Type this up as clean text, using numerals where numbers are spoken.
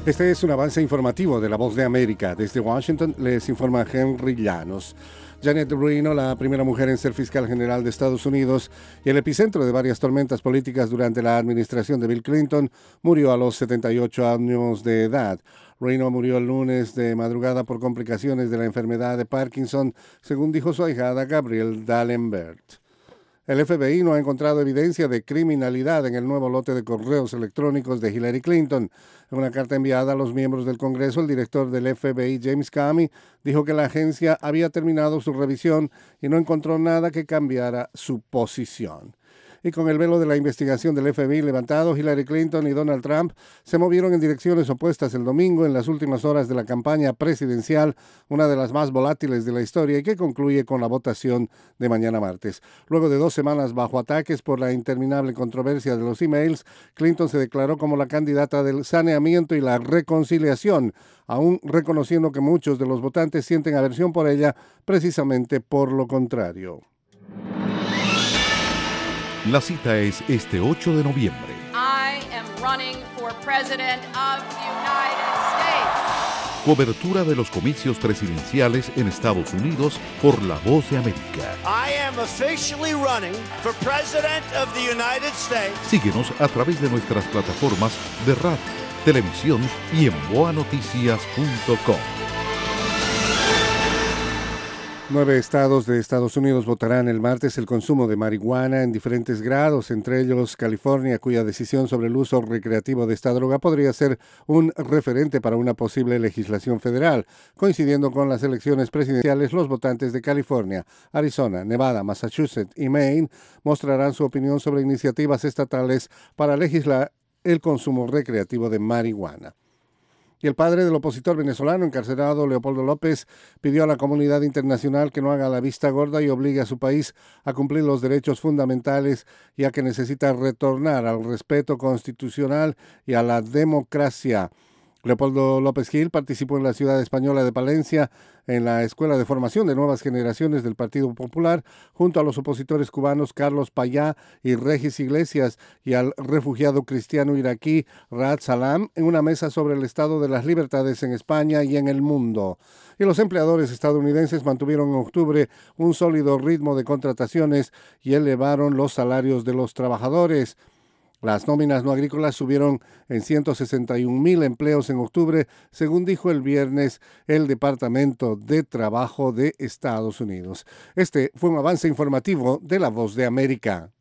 Este es un avance informativo de La Voz de América. Desde Washington les informa Henry Llanos. Janet Reno, la primera mujer en ser fiscal general de Estados Unidos y el epicentro de varias tormentas políticas durante la administración de Bill Clinton, murió a los 78 años de edad. Reno murió el lunes de madrugada por complicaciones de la enfermedad de Parkinson, según dijo su ahijada Gabrielle D'Alembert. El FBI no ha encontrado evidencia de criminalidad en el nuevo lote de correos electrónicos de Hillary Clinton. En una carta enviada a los miembros del Congreso, el director del FBI, James Comey, dijo que la agencia había terminado su revisión y no encontró nada que cambiara su posición. Y con el velo de la investigación del FBI levantado, Hillary Clinton y Donald Trump se movieron en direcciones opuestas el domingo en las últimas horas de la campaña presidencial, una de las más volátiles de la historia y que concluye con la votación de mañana martes. Luego de 2 semanas bajo ataques por la interminable controversia de los emails, Clinton se declaró como la candidata del saneamiento y la reconciliación, aún reconociendo que muchos de los votantes sienten aversión por ella precisamente por lo contrario. La cita es este 8 de noviembre. I am running for president of the United States. Cobertura de los comicios presidenciales en Estados Unidos por La Voz de América. I am officially running for president of the United States. Síguenos a través de nuestras plataformas de radio, televisión y en boanoticias.com. 9 estados de Estados Unidos votarán el martes el consumo de marihuana en diferentes grados, entre ellos California, cuya decisión sobre el uso recreativo de esta droga podría ser un referente para una posible legislación federal. Coincidiendo con las elecciones presidenciales, los votantes de California, Arizona, Nevada, Massachusetts y Maine mostrarán su opinión sobre iniciativas estatales para legislar el consumo recreativo de marihuana. Y el padre del opositor venezolano encarcelado, Leopoldo López, pidió a la comunidad internacional que no haga la vista gorda y obligue a su país a cumplir los derechos fundamentales, ya que necesita retornar al respeto constitucional y a la democracia. Leopoldo López Gil participó en la ciudad española de Palencia en la Escuela de Formación de Nuevas Generaciones del Partido Popular, junto a los opositores cubanos Carlos Payá y Regis Iglesias y al refugiado cristiano iraquí Raad Salam, en una mesa sobre el estado de las libertades en España y en el mundo. Y los empleadores estadounidenses mantuvieron en octubre un sólido ritmo de contrataciones y elevaron los salarios de los trabajadores. Las nóminas no agrícolas subieron en 161,000 empleos en octubre, según dijo el viernes el Departamento de Trabajo de Estados Unidos. Este fue un avance informativo de La Voz de América.